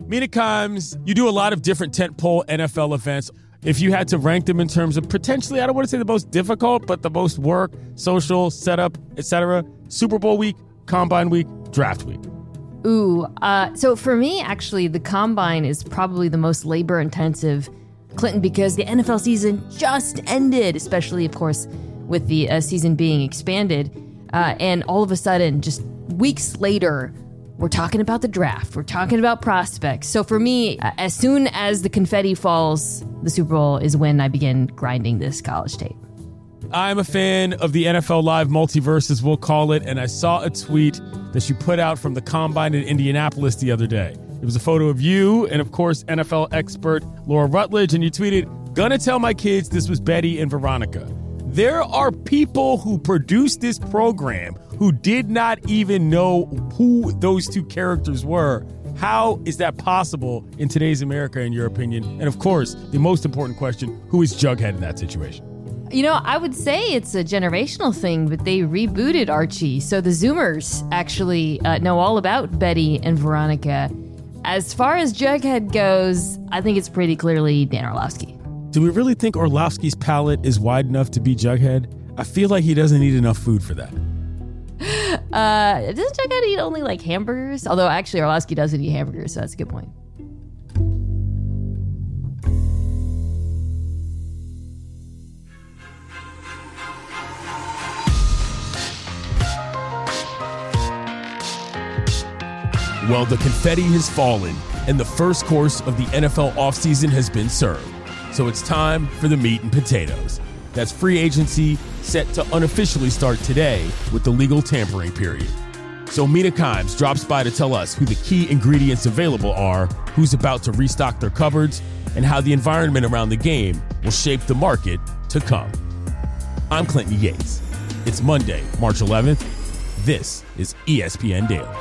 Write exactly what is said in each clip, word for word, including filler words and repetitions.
Mina Kimes, you do a lot of different tentpole N F L events. If you had to rank them in terms of potentially, I don't want to say the most difficult, but the most work, social, setup, et cetera, Super Bowl week, Combine week, Draft week. Ooh, uh, so for me, actually, the Combine is probably the most labor-intensive, Clinton, because the N F L season just ended, especially, of course, with the uh, season being expanded. Uh, and all of a sudden, just weeks later, we're talking about the draft. We're talking about prospects. So for me, as soon as the confetti falls, the Super Bowl is when I begin grinding this college tape. I'm a fan of the N F L Live multiverse, as we'll call it, and I saw a tweet that you put out from the Combine in Indianapolis the other day. It was a photo of you and, of course, N F L expert Laura Rutledge, and you tweeted, "Gonna tell my kids this was Betty and Veronica." There are people who produced this program who did not even know who those two characters were. How is that possible in today's America, in your opinion? And of course, the most important question, who is Jughead in that situation? You know, I would say it's a generational thing, but they rebooted Archie. So the Zoomers actually uh, know all about Betty and Veronica. As far as Jughead goes, I think it's pretty clearly Dan Orlovsky. Do we really think Orlovsky's palate is wide enough to be Jughead? I feel like he doesn't eat enough food for that. Uh, doesn't Jughead eat only like hamburgers? Although actually Orlovsky doesn't eat hamburgers, so that's a good point. Well, the confetti has fallen, and the first course of the N F L offseason has been served. So it's time for the meat and potatoes. That's free agency set to unofficially start today with the legal tampering period. So Mina Kimes drops by to tell us who the key ingredients available are, who's about to restock their cupboards, and how the environment around the game will shape the market to come. I'm Clinton Yates. It's Monday, March eleventh. This is E S P N Daily.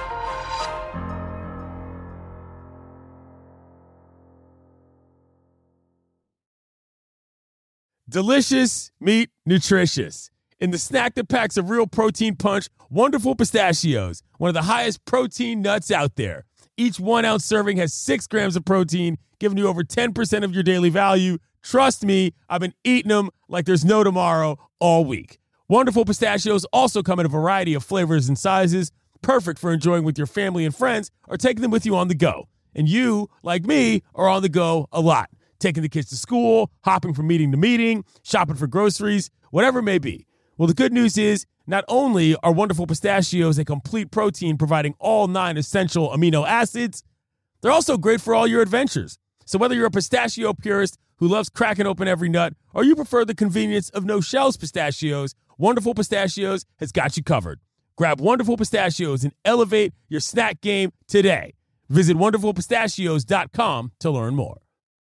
Delicious, meat, nutritious. In the snack that packs a real protein punch, Wonderful Pistachios, one of the highest protein nuts out there. Each one-ounce serving has six grams of protein, giving you over ten percent of your daily value. Trust me, I've been eating them like there's no tomorrow all week. Wonderful Pistachios also come in a variety of flavors and sizes, perfect for enjoying with your family and friends or taking them with you on the go. And you, like me, are on the go a lot. Taking the kids to school, hopping from meeting to meeting, shopping for groceries, whatever it may be. Well, the good news is not only are Wonderful Pistachios a complete protein providing all nine essential amino acids, they're also great for all your adventures. So whether you're a pistachio purist who loves cracking open every nut or you prefer the convenience of no-shells pistachios, Wonderful Pistachios has got you covered. Grab Wonderful Pistachios and elevate your snack game today. Visit wonderful pistachios dot com to learn more.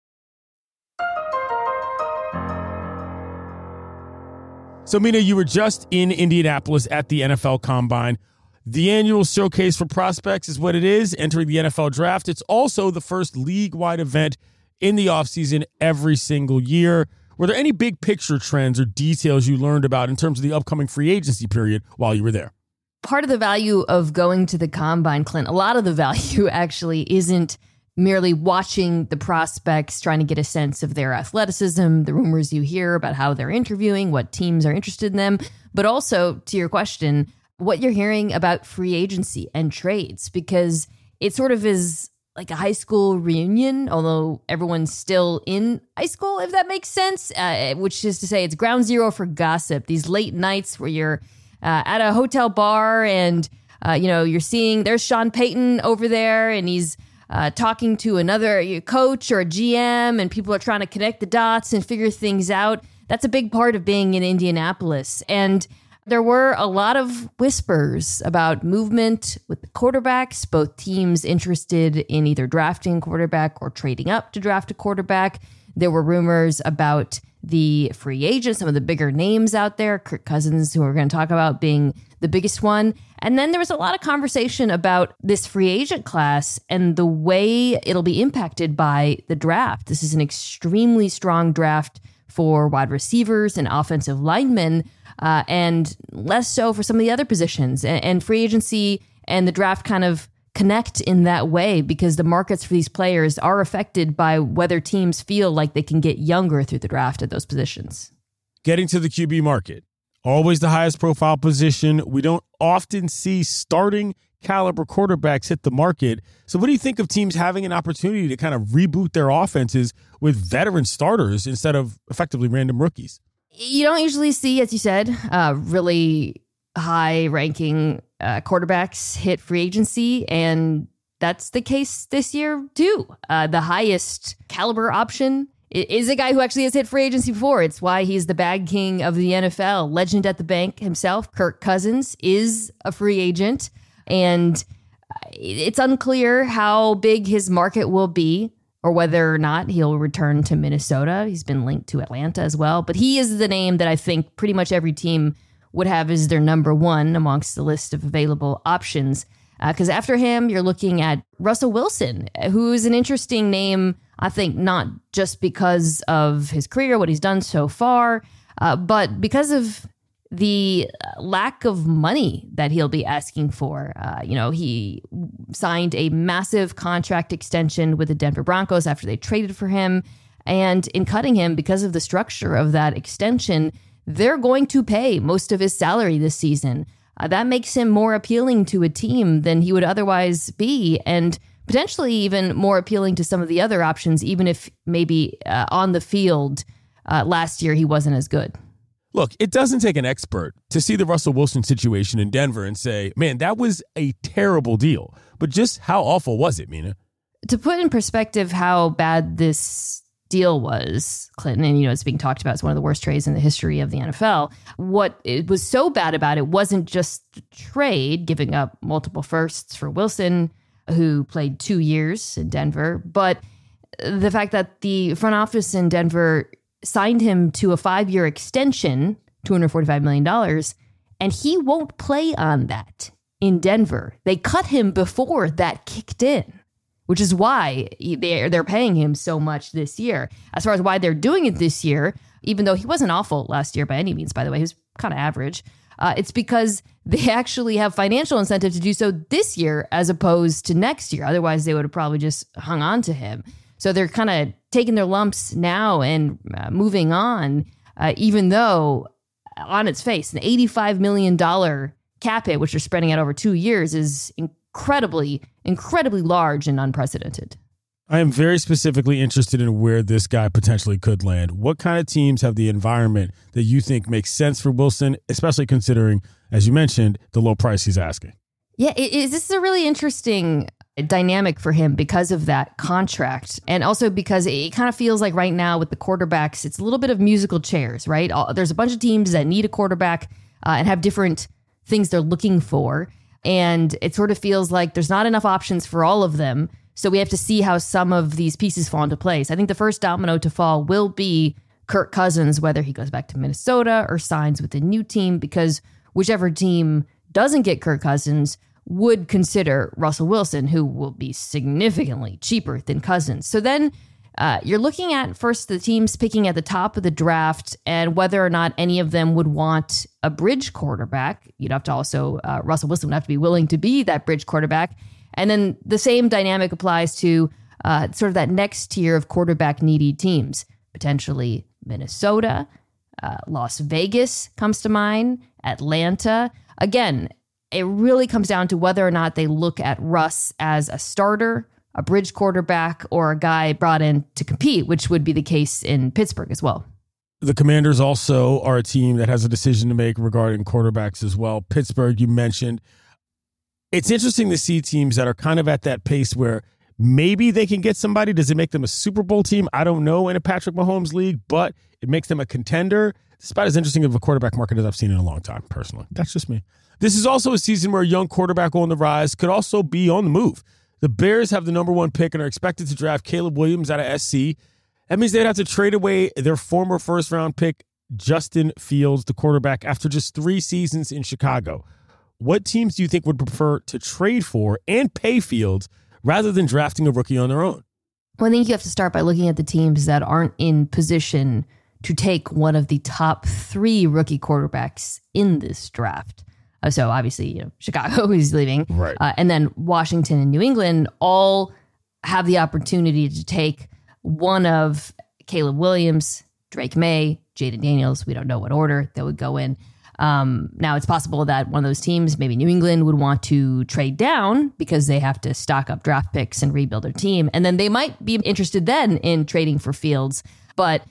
So, Mina, you were just in Indianapolis at the N F L Combine. The annual showcase for prospects is what it is, entering the N F L Draft. It's also the first league-wide event in the offseason every single year. Were there any big picture trends or details you learned about in terms of the upcoming free agency period while you were there? Part of the value of going to the Combine, Clint, a lot of the value actually isn't merely watching the prospects, trying to get a sense of their athleticism, the rumors you hear about how they're interviewing, what teams are interested in them, but also, to your question, what you're hearing about free agency and trades, because it sort of is like a high school reunion, although everyone's still in high school, if that makes sense, uh, which is to say it's ground zero for gossip. These late nights where you're uh, at a hotel bar and, uh, you know, you're seeing there's Sean Payton over there and he's Uh, talking to another coach or a G M, and people are trying to connect the dots and figure things out. That's a big part of being in Indianapolis. And there were a lot of whispers about movement with the quarterbacks, both teams interested in either drafting a quarterback or trading up to draft a quarterback. There were rumors about the free agents, some of the bigger names out there, Kirk Cousins, who we're going to talk about being the biggest one. And then there was a lot of conversation about this free agent class and the way it'll be impacted by the draft. This is an extremely strong draft for wide receivers and offensive linemen, uh, and less so for some of the other positions. And, and free agency and the draft kind of connect in that way because the markets for these players are affected by whether teams feel like they can get younger through the draft at those positions. Getting to the Q B market, always the highest profile position. We don't often see starting caliber quarterbacks hit the market. So what do you think of teams having an opportunity to kind of reboot their offenses with veteran starters instead of effectively random rookies? You don't usually see, as you said, uh, really high-ranking uh, quarterbacks hit free agency, and that's the case this year, too. Uh, the highest caliber option is a guy who actually has hit free agency before. It's why he's the bag king of the N F L. Legend at the bank himself, Kirk Cousins, is a free agent, and it's unclear how big his market will be or whether or not he'll return to Minnesota. He's been linked to Atlanta as well, but he is the name that I think pretty much every team would have as their number one amongst the list of available options. Because uh, after him, you're looking at Russell Wilson, who's an interesting name, I think, not just because of his career, what he's done so far, uh, but because of the lack of money that he'll be asking for. Uh, you know, he signed a massive contract extension with the Denver Broncos after they traded for him. And in cutting him, because of the structure of that extension, they're going to pay most of his salary this season. Uh, that makes him more appealing to a team than he would otherwise be, and potentially even more appealing to some of the other options, even if maybe uh, on the field uh, last year he wasn't as good. Look, it doesn't take an expert to see the Russell Wilson situation in Denver and say, man, that was a terrible deal. But just how awful was it, Mina? To put in perspective how bad this deal was, Clinton, and you know, it's being talked about as one of the worst trades in the history of the N F L. What it was so bad about it wasn't just the trade, giving up multiple firsts for Wilson, who played two years in Denver, but the fact that the front office in Denver signed him to a five-year extension, two hundred forty-five million dollars, and he won't play on that in Denver. They cut him before that kicked in, which is why they're, they're paying him so much this year. As far as why they're doing it this year, even though he wasn't awful last year by any means, by the way, he was kind of average, uh, it's because they actually have financial incentive to do so this year as opposed to next year. Otherwise, they would have probably just hung on to him. So they're kind of taking their lumps now and uh, moving on, uh, even though on its face, an eighty-five million dollars cap hit, which they're spreading out over two years, is incredibly, incredibly large and unprecedented. I am very specifically interested in where this guy potentially could land. What kind of teams have the environment that you think makes sense for Wilson, especially considering, as you mentioned, the low price he's asking? Yeah, it is. This is a really interesting dynamic for him because of that contract. And also because it kind of feels like right now with the quarterbacks, it's a little bit of musical chairs, right? There's a bunch of teams that need a quarterback uh, and have different things they're looking for. And it sort of feels like there's not enough options for all of them. So we have to see how some of these pieces fall into place. I think the first domino to fall will be Kirk Cousins, whether he goes back to Minnesota or signs with a new team, because whichever team doesn't get Kirk Cousins would consider Russell Wilson, who will be significantly cheaper than Cousins. So then uh, you're looking at first the teams picking at the top of the draft and whether or not any of them would want a bridge quarterback. You'd have to also, uh, Russell Wilson would have to be willing to be that bridge quarterback. And then the same dynamic applies to uh, sort of that next tier of quarterback needy teams, potentially Minnesota, uh, Las Vegas comes to mind, Atlanta. Again, it really comes down to whether or not they look at Russ as a starter, a bridge quarterback, or a guy brought in to compete, which would be the case in Pittsburgh as well. The Commanders also are a team that has a decision to make regarding quarterbacks as well. Pittsburgh, you mentioned. It's interesting to see teams that are kind of at that pace where maybe they can get somebody. Does it make them a Super Bowl team? I don't know in a Patrick Mahomes league, but it makes them a contender. It's about as interesting of a quarterback market as I've seen in a long time, personally. That's just me. This is also a season where a young quarterback on the rise could also be on the move. The Bears have the number one pick and are expected to draft Caleb Williams out of S C. That means they'd have to trade away their former first-round pick, Justin Fields, the quarterback, after just three seasons in Chicago. What teams do you think would prefer to trade for and pay Fields rather than drafting a rookie on their own? Well, I think you have to start by looking at the teams that aren't in position to take one of the top three rookie quarterbacks in this draft. Uh, so obviously, you know, Chicago is leaving. Right. Uh, and then Washington and New England all have the opportunity to take one of Caleb Williams, Drake May, Jaden Daniels. We don't know what order they would go in. Um, now, it's possible that one of those teams, maybe New England, would want to trade down because they have to stock up draft picks and rebuild their team. And then they might be interested then in trading for Fields. But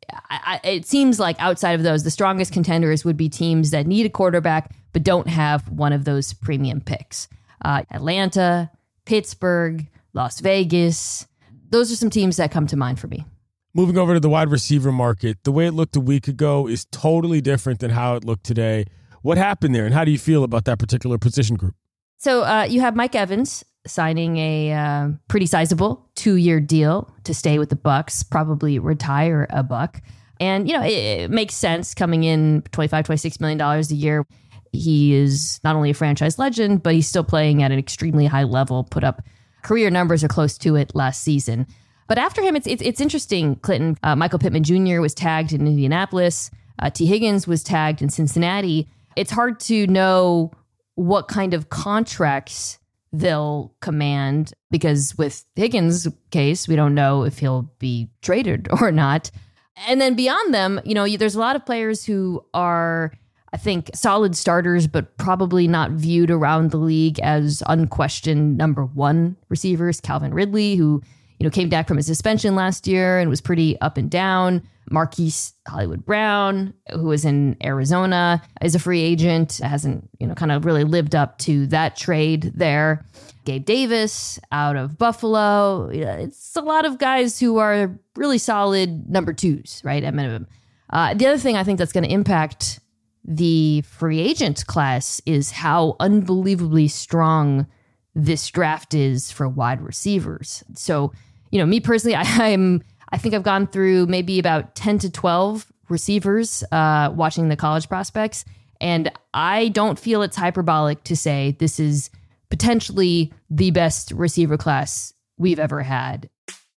I, I, it seems like outside of those, the strongest contenders would be teams that need a quarterback but don't have one of those premium picks. Uh, Atlanta, Pittsburgh, Las Vegas. Those are some teams that come to mind for me. Moving over to the wide receiver market, the way it looked a week ago is totally different than how it looked today. What happened there, and how do you feel about that particular position group? So uh, you have Mike Evans signing a uh, pretty sizable two-year deal to stay with the Bucs, probably retire a Buck. And, you know, it, it makes sense coming in twenty-five, twenty-six million dollars a year. He is not only a franchise legend, but he's still playing at an extremely high level, put up career numbers or close to it last season. But after him, it's it's, it's interesting, Clinton. Uh, Michael Pittman Junior was tagged in Indianapolis. Uh, T. Higgins was tagged in Cincinnati. It's hard to know what kind of contracts they'll command because with Higgins' case, we don't know if he'll be traded or not. And then beyond them, you know, there's a lot of players who are, I think, solid starters, but probably not viewed around the league as unquestioned number one receivers. Calvin Ridley, who you know, came back from a suspension last year and was pretty up and down. Marquise Hollywood Brown, who was in Arizona, is a free agent, hasn't, you know, kind of really lived up to that trade there. Gabe Davis out of Buffalo. It's a lot of guys who are really solid number twos, right, at minimum. Uh, the other thing I think that's going to impact the free agent class is how unbelievably strong this draft is for wide receivers. So, you know, me personally, I, I'm, I think I've gone through maybe about ten to twelve receivers uh, watching the college prospects. And I don't feel it's hyperbolic to say this is potentially the best receiver class we've ever had.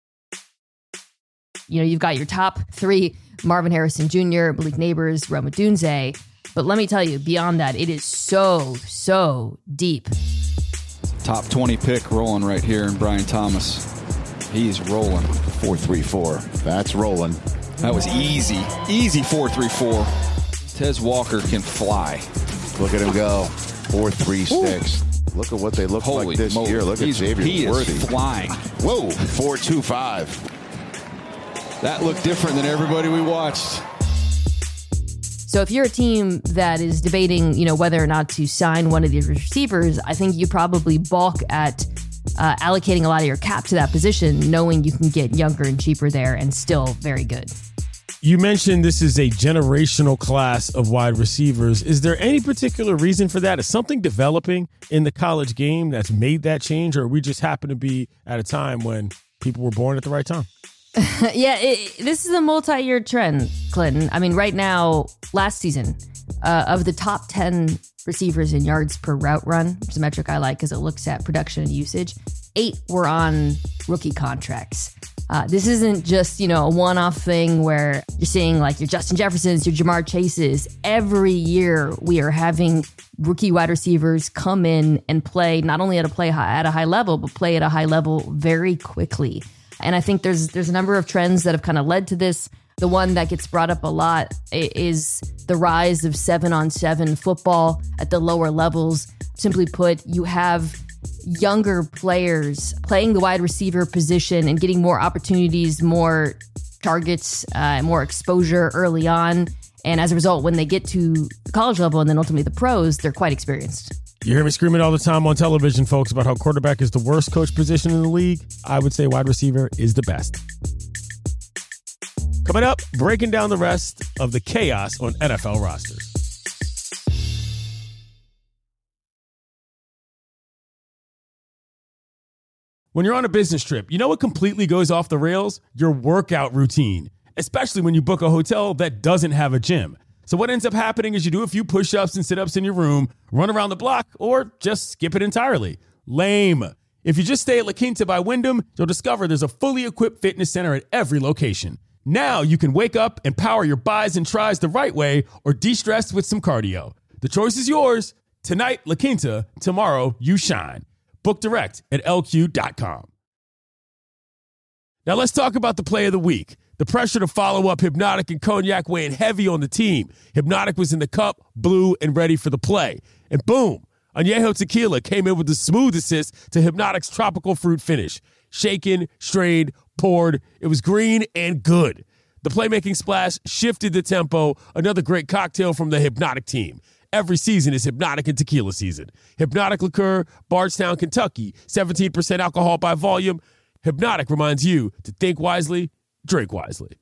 You know, you've got your top three, Marvin Harrison Junior, Malik Neighbors, Rome Odunze. But let me tell you, beyond that, it is so, so deep. Top twenty pick rolling right here in Brian Thomas. He's rolling. four three four. That's rolling. That was easy. Easy four three four. Tez Walker can fly. Look at him go. four three six. Look at what they look Holy like this moly. year. Look at He's, Xavier he Worthy. Is flying. Whoa. four two five. That looked different than everybody we watched. So if you're a team that is debating, you know, whether or not to sign one of these receivers, I think you probably balk at uh, allocating a lot of your cap to that position, knowing you can get younger and cheaper there and still very good. You mentioned this is a generational class of wide receivers. Is there any particular reason for that? Is something developing in the college game that's made that change, or we just happen to be at a time when people were born at the right time? yeah, it, this is a multi-year trend, Clinton. I mean, right now, last season, uh, of the top ten receivers in yards per route run, which is a metric I like because it looks at production and usage, eight were on rookie contracts. Uh, this isn't just, you know, a one-off thing where you're seeing like your Justin Jeffersons, your Jamar Chases. Every year we are having rookie wide receivers come in and play not only at a play high, at a high level, but play at a high level very quickly. And I think there's there's a number of trends that have kind of led to this. The one that gets brought up a lot is the rise of seven-on-seven football at the lower levels. Simply put, you have younger players playing the wide receiver position and getting more opportunities, more targets, uh, more exposure early on. And as a result, when they get to the college level and then ultimately the pros, they're quite experienced. You hear me screaming all the time on television, folks, about how quarterback is the worst coach position in the league. I would say wide receiver is the best. Coming up, breaking down the rest of the chaos on N F L rosters. When you're on a business trip, you know what completely goes off the rails? Your workout routine, especially when you book a hotel that doesn't have a gym. So what ends up happening is you do a few push-ups and sit-ups in your room, run around the block, or just skip it entirely. Lame. If you just stay at La Quinta by Wyndham, you'll discover there's a fully equipped fitness center at every location. Now you can wake up and power your bis and tris the right way or de-stress with some cardio. The choice is yours. Tonight, La Quinta. Tomorrow, you shine. Book direct at L Q dot com. Now let's talk about the play of the week. The pressure to follow up Hypnotic and Cognac weighing heavy on the team. Hypnotic was in the cup, blue, and ready for the play. And boom, Añejo Tequila came in with the smooth assist to Hypnotic's tropical fruit finish. Shaken, strained, poured. It was green and good. The playmaking splash shifted the tempo. Another great cocktail from the Hypnotic team. Every season is Hypnotic and Tequila season. Hypnotic Liqueur, Bardstown, Kentucky, seventeen percent alcohol by volume. Hypnotic reminds you to think wisely, drink wisely.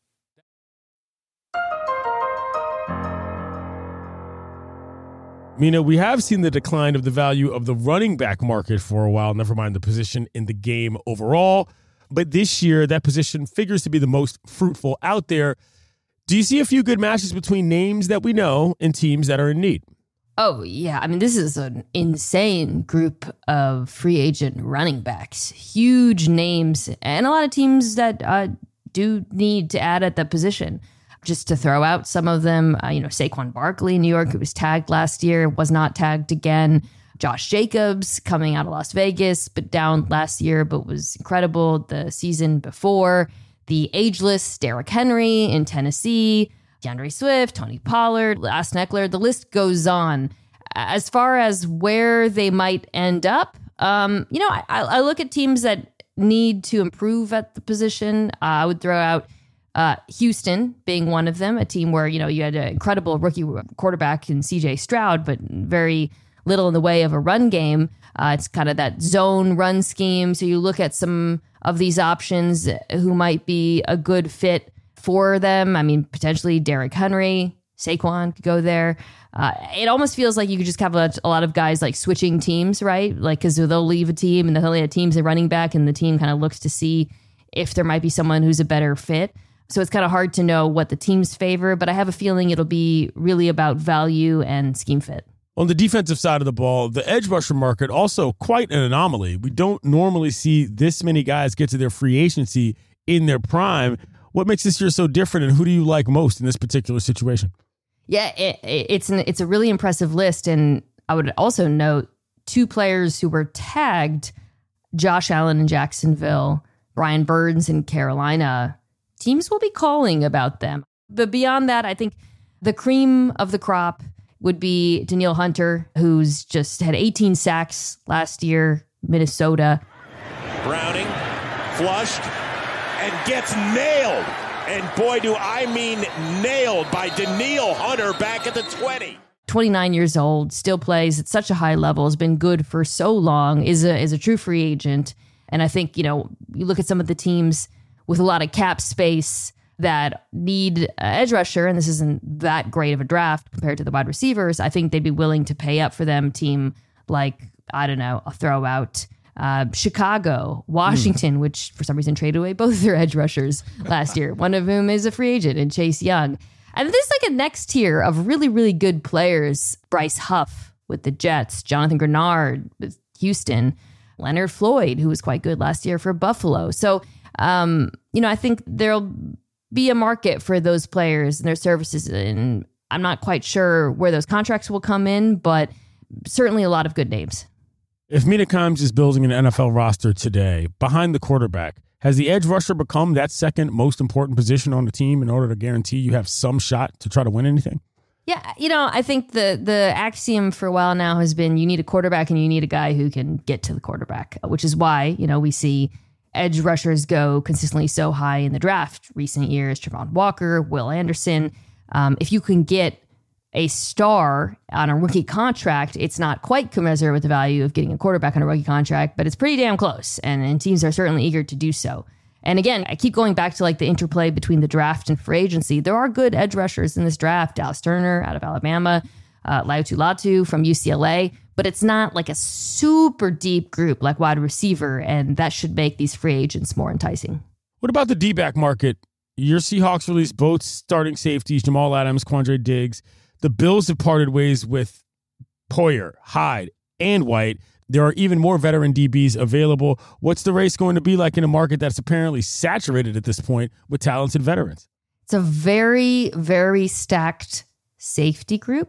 Mina, we have seen the decline of the value of the running back market for a while, never mind the position in the game overall. But this year, that position figures to be the most fruitful out there. Do you see a few good matches between names that we know and teams that are in need? Oh, yeah. I mean, this is an insane group of free agent running backs. Huge names and a lot of teams that uh, do need to add at the position. Just to throw out some of them, uh, you know, Saquon Barkley in New York, who was tagged last year, was not tagged again. Josh Jacobs coming out of Las Vegas, but down last year, but was incredible the season before. The ageless Derrick Henry in Tennessee, DeAndre Swift, Tony Pollard, Austin Eckler, the list goes on. As far as where they might end up, um, you know, I, I look at teams that need to improve at the position. Uh, I would throw out uh, Houston being one of them, a team where, you know, you had an incredible rookie quarterback in C J Stroud, but very little in the way of a run game. Uh, it's kind of that zone run scheme. So you look at some of these options who might be a good fit for them. I mean, potentially Derrick Henry, Saquon could go there. Uh, it almost feels like you could just have a, a lot of guys like switching teams, right? Like, because they'll leave a team and they'll have teams and running back, and the team kind of looks to see if there might be someone who's a better fit. So it's kind of hard to know what the teams favor, but I have a feeling it'll be really about value and scheme fit. On the defensive side of the ball, the edge rusher market also quite an anomaly. We don't normally see this many guys get to their free agency in their prime. What makes this year so different, and who do you like most in this particular situation? Yeah, it, it's an, it's a really impressive list, and I would also note two players who were tagged, Josh Allen in Jacksonville, Brian Burns in Carolina. Teams will be calling about them. But beyond that, I think the cream of the crop would be Danielle Hunter, who's just had eighteen sacks last year, Minnesota. Browning, flushed, and gets nailed. And boy, do I mean nailed by Danielle Hunter back at the twenty. twenty-nine years old, still plays at such a high level, has been good for so long, is a, is a true free agent. And I think, you know, you look at some of the teams with a lot of cap space that need an edge rusher, and this isn't that great of a draft compared to the wide receivers, I think they'd be willing to pay up for them. Team like, I don't know, I'll throw out uh, Chicago, Washington, mm. which for some reason traded away both their edge rushers last year, one of whom is a free agent, and Chase Young. And there's like a next tier of really, really good players. Bryce Huff with the Jets, Jonathan Grenard with Houston, Leonard Floyd, who was quite good last year for Buffalo. So, um, you know, I think there'll be a market for those players and their services. And I'm not quite sure where those contracts will come in, but certainly a lot of good names. If Mina Kimes is building an N F L roster today behind the quarterback, has the edge rusher become that second most important position on the team in order to guarantee you have some shot to try to win anything? Yeah, you know, I think the the axiom for a while now has been you need a quarterback and you need a guy who can get to the quarterback, which is why, you know, we see edge rushers go consistently so high in the draft recent years. Trevon Walker, Will Anderson. Um, if you can get a star on a rookie contract, it's not quite commensurate with the value of getting a quarterback on a rookie contract, but it's pretty damn close. And, and teams are certainly eager to do so. And again, I keep going back to like the interplay between the draft and free agency. There are good edge rushers in this draft. Dallas Turner out of Alabama, uh, Laiatu Latu from U C L A, but it's not like a super deep group like wide receiver. And that should make these free agents more enticing. What about the D-back market? Your Seahawks released both starting safeties, Jamal Adams, Quandre Diggs. The Bills have parted ways with Poyer, Hyde, and White. There are even more veteran D Bs available. What's the race going to be like in a market that's apparently saturated at this point with talented veterans? It's a very, very stacked safety group.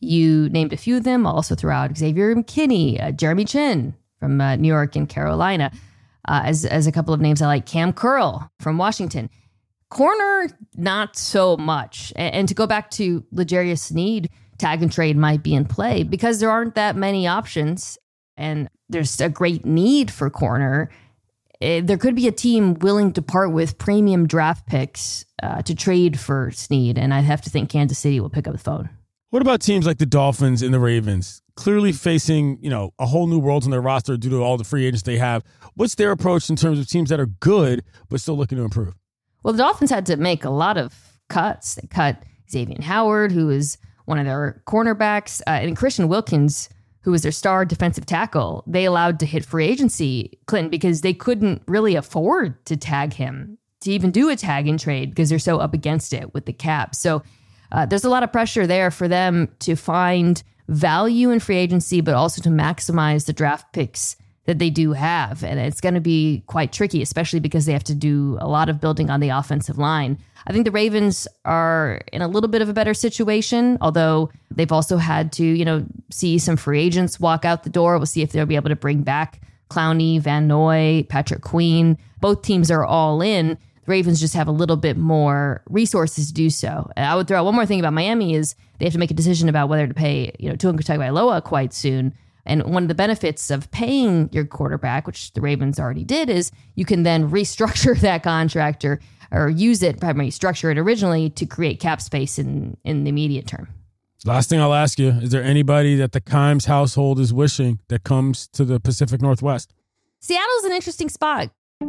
You named a few of them. I'll also throw out Xavier McKinney, uh, Jeremy Chin from uh, New York and Carolina, uh, as, as a couple of names I like. Cam Curl from Washington. Corner, not so much. And, and to go back to L'Jarius Sneed, tag and trade might be in play because there aren't that many options and there's a great need for corner. There could be a team willing to part with premium draft picks uh, to trade for Sneed, and I'd have to think Kansas City will pick up the phone. What about teams like the Dolphins and the Ravens, clearly facing, you know, a whole new world on their roster due to all the free agents they have? What's their approach in terms of teams that are good but still looking to improve? Well, the Dolphins had to make a lot of cuts. They cut Xavier Howard, who is one of their cornerbacks, uh, and Christian Wilkins, who was their star defensive tackle. They allowed to hit free agency, Clinton, because they couldn't really afford to tag him, to even do a tag and trade, because they're so up against it with the cap. So uh, there's a lot of pressure there for them to find value in free agency, but also to maximize the draft picks that they do have. And it's going to be quite tricky, especially because they have to do a lot of building on the offensive line. I think the Ravens are in a little bit of a better situation, although they've also had to, you know, see some free agents walk out the door. We'll see if they'll be able to bring back Clowney, Van Noy, Patrick Queen. Both teams are all in. The Ravens just have a little bit more resources to do so. And I would throw out one more thing about Miami is they have to make a decision about whether to pay, you know, Tua Tagovailoa quite soon. And one of the benefits of paying your quarterback, which the Ravens already did, is you can then restructure that contract or, or use it, probably structure it originally to create cap space in, in the immediate term. Last thing I'll ask you, is there anybody that the Kimes household is wishing that comes to the Pacific Northwest? Seattle's an interesting spot.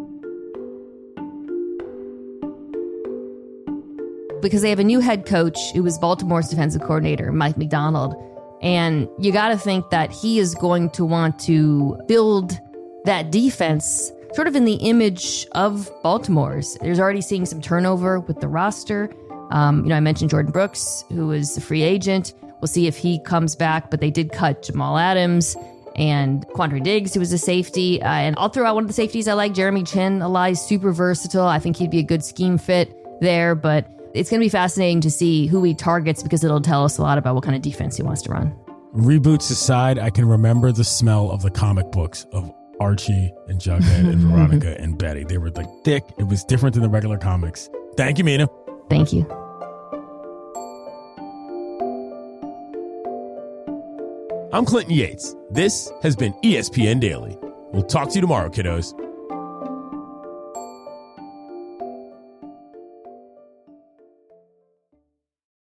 Because they have a new head coach who was Baltimore's defensive coordinator, Mike Macdonald. And you got to think that he is going to want to build that defense sort of in the image of Baltimore's. There's already seeing some turnover with the roster. Um, you know, I mentioned Jordan Brooks, who is a free agent. We'll see if he comes back, but they did cut Jamal Adams and Quandre Diggs, who was a safety. Uh, and I'll throw out one of the safeties I like, Jeremy Chin. A lot, he's super versatile. I think he'd be a good scheme fit there, but it's going to be fascinating to see who he targets because it'll tell us a lot about what kind of defense he wants to run. Reboots aside, I can remember the smell of the comic books of Archie and Jughead and Veronica and Betty. They were like thick. It was different than the regular comics. Thank you, Mina. Thank you. I'm Clinton Yates. This has been E S P N Daily. We'll talk to you tomorrow, kiddos.